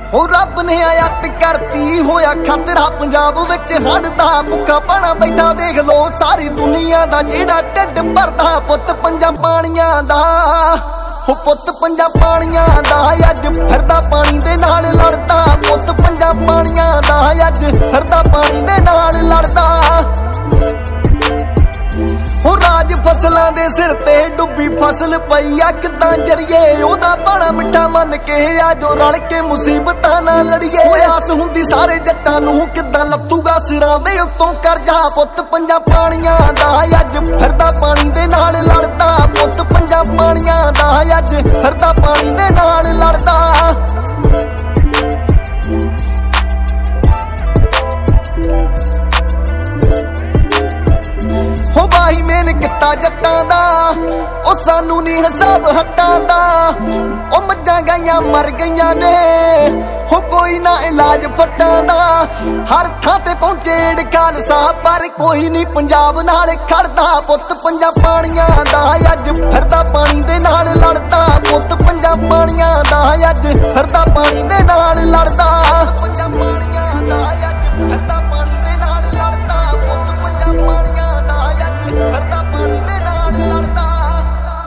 हो रब ने आयत करती होया खतरा पंजाब विच हड़ दा भुखा पाना बैठा देख लो सारी दुनिया दा जेड़ा ढिड भरदा पुत पंजां पानियां दा हो पुत पंजां पानियां दा अज फिरदा पानी दे नाल लड़दा पुत पंजां पानियां दा अज फिरदा पानी दे नाल लड़दा हो राज फसलों दे सिर ते डुब्बी फसल पई आ किदां जरिए ओदा पाना मिठा मन के आ जो रल के मुसीबतां ना लड़िए आस हुंदी सारे जट्टां नूं किदां लत्तूगा सिरां दे उत्तों करजा पुत पंजां पानियां दा अज फिरदा पानी दे नाल लड़दा पुत पंजां पानियां दा अज फिरदा पानी दे नाल लड़दा हो भाई मैंने किता जट्टां दा ओ सानू नहीं हिसाब हट्टां दा ओ मज्जां गाइयां मर गईयां ने हो कोई ना इलाज फट्टां दा हर थां ते पहुंचे खालसा पर कोई नहीं पंजाब नाल खड़दा पुत पंजां पानियां दा अज फिरदा पानी दे नाल लड़दा पुत पंजां पानियां दा अज फिरदा पानी दे नाल लड़दा पंजां